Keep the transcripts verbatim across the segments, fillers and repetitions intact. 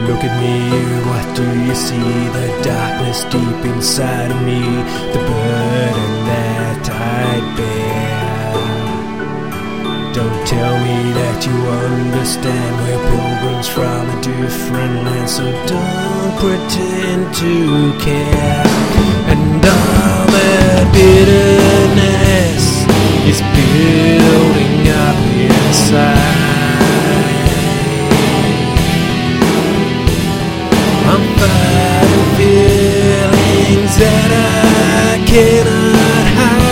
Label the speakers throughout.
Speaker 1: look at me, what do you see? The darkness deep inside of me, the burden that I bear. Don't tell me that you understand, we're pilgrims from a different land, so don't pretend to care. And all that bitterness is building up inside. I'm fighting feelings that I cannot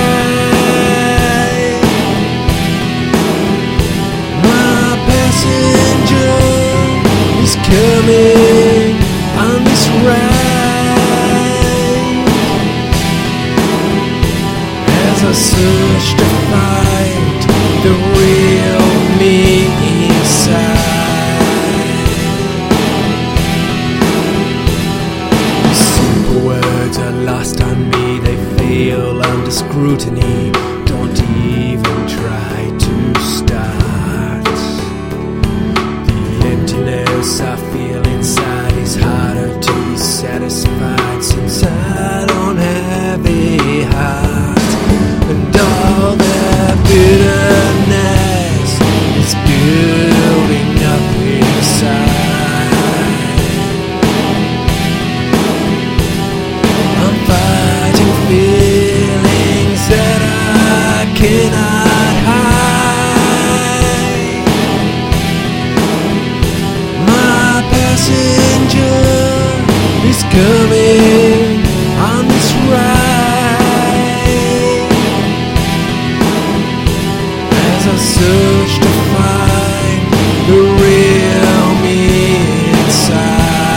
Speaker 1: hide. My passenger is coming on this ride. As I search to find the real me inside. Words are lost on me, they fail under scrutiny. Don't even try to start. The emptiness I feel inside is harder to be satisfied, since I don't have a heart. And all that bitterness is building up inside. Feelings that I cannot hide. My passenger is coming on this ride. As I search to find the real me inside.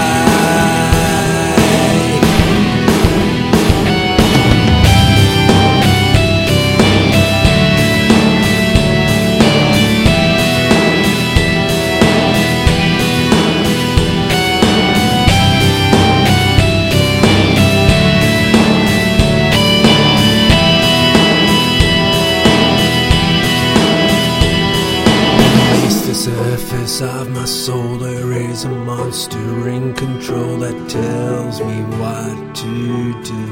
Speaker 1: Surface of my soul, there is a monster in control that tells me what to do.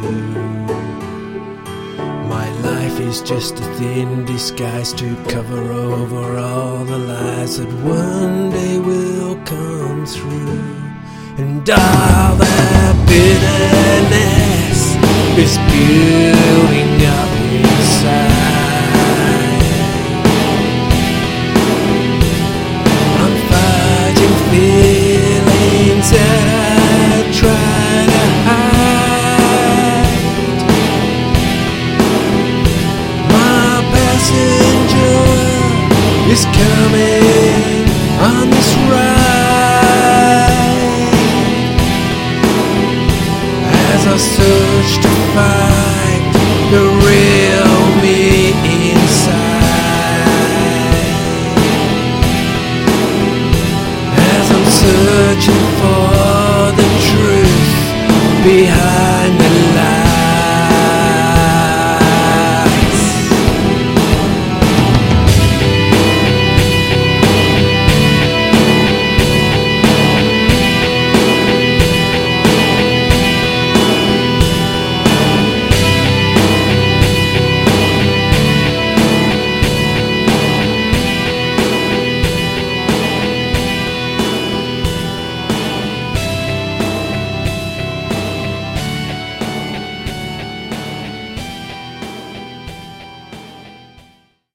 Speaker 1: My life is just a thin disguise to cover over all the lies that one day will come through. And all that bitterness is building up inside. Feelings that I try to hide. My passenger is coming on this ride. As I search to find the real me inside. Searching for the truth behind.